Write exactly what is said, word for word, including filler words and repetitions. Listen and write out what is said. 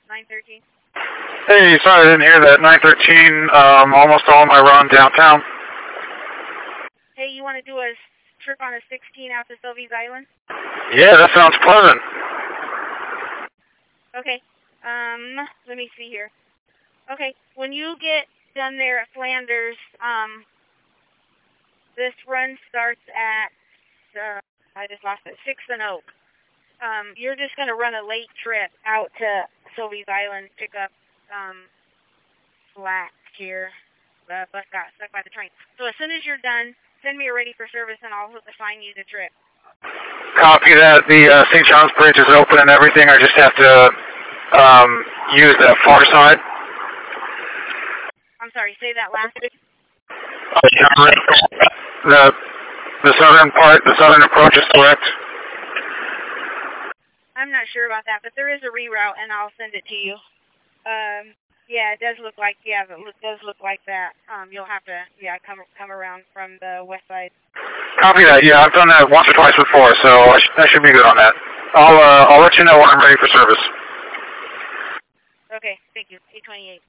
nine thirteen. Hey, sorry I didn't hear that. nine thirteen, um, almost all my run downtown. Hey, you want to do a trip on a sixteen out to Sylvie's Island? Yeah, that sounds pleasant. Okay, um, let me see here. Okay, when you get done there at Flanders, um, this run starts at, uh, I just lost it, sixth and Oak. Um, you're just going to run a late trip out to Sylvie's Island, pick up, um, slack here. The bus got stuck by the train. So as soon as you're done, send me a ready for service and I'll assign you the trip. Copy that. The uh, Saint John's Bridge is open and everything. I just have to um, use that far side. I'm sorry, say that last bit. The, the southern part, the southern approach is correct. I'm not sure about that, but there is a reroute, and I'll send it to you. Um, yeah, it does look like, yeah, it look, does look like that. Um, you'll have to, yeah, come come around from the west side. Copy that. Yeah, I've done that once or twice before, so I, sh I should be good on that. I'll uh, I'll let you know when I'm ready for service. Okay, thank you. eight twenty-eight.